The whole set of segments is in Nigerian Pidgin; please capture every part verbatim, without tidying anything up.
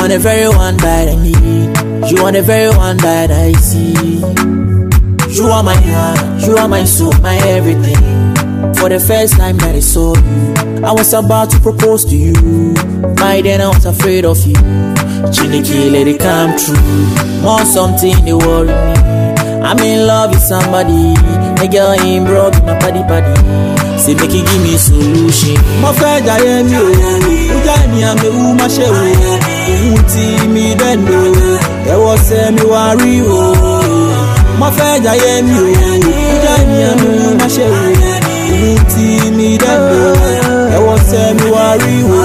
are the very one that I need. You are the very one that I see. You are my heart, you are my soul, my everything. For the first time that I saw you, I was about to propose to you. By then I was afraid of you. Chineke, let it come true. More something in the world with me. I'm in love with somebody. A girl ain't broke my body body. Say make it give me solution. My friend I am you. Ujani I'm the woman she wo. Uti me then no. There was a me worry wo. My friend I am you. Ujani I'm the woman she wo. Uti me then no. There was a me worry wo.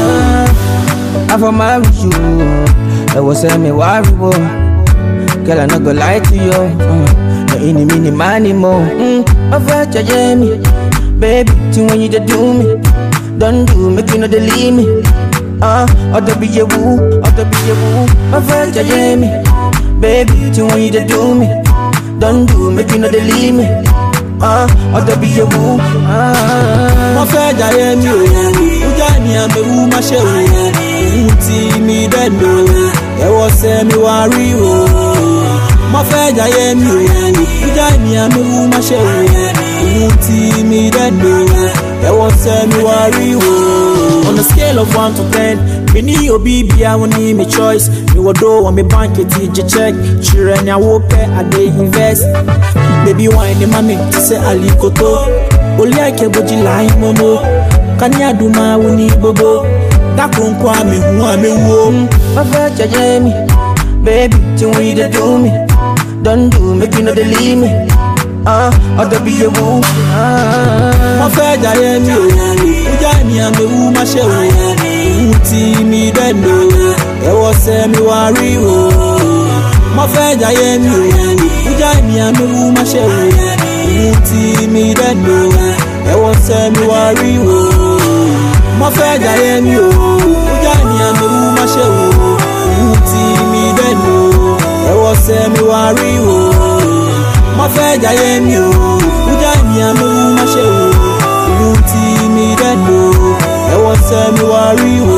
I for marry you. There was a me worry wo. Girl I not gonna lie to you. No any mini money more. I felt you Jamie. Baby, till when you do me, don't do, make you know they leave me. Ah, uh, ought to be a woo, ought to be a woo. My friend, you Jamie. Baby, till when you do me, don't do, make you know they leave me. Ah, uh, ought to be a woo. Ah, my friend, I am you. Ujani I'm the woo, my show. Uti me then no. There was a me worry wo. My friend, I am you. Ujani I'm the woo, my show. Uti me that no, there was a me worry wo. On a scale of one to ten, me need your baby, I will need me choice. Me will do on me bank it, you check. Children, I will pay, I dey invest. Baby, wine the mommy, to say Ali Koto. Only I can boji line momo. Kanya do my wuni bobo. That won't call me who I me wo. My friend, Jamie, baby, till when you do me, don't do, make you know they leave me. Ah, uh, ought to be a woo. Ah, my friend, I am you. Ujani I'm the woo, my show. Uti me then no. There was a me worry wo. My friend, I am you. Ujani I'm the woo, my show. Uti me then no. There was a me worry wo. My friend, I am you. Ujani I'm the woo, my show. Uti me then no. There was a me worry wo. My friend, I am you. Ujani I'm the woman she wo. Uti me that no. There was a me worry wo.